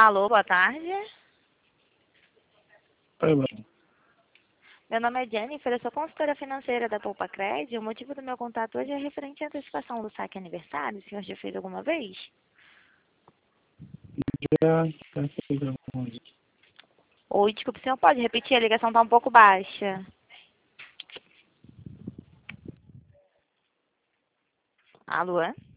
Alô, boa tarde. Oi, mano. Meu nome é Jennifer, eu sou consultora financeira da Poupa Cred. O motivo do meu contato hoje é referente à antecipação do saque aniversário. O senhor já fez alguma vez? Já fiz alguns. Oi, desculpe, o senhor pode repetir? A ligação está um pouco baixa. Alô?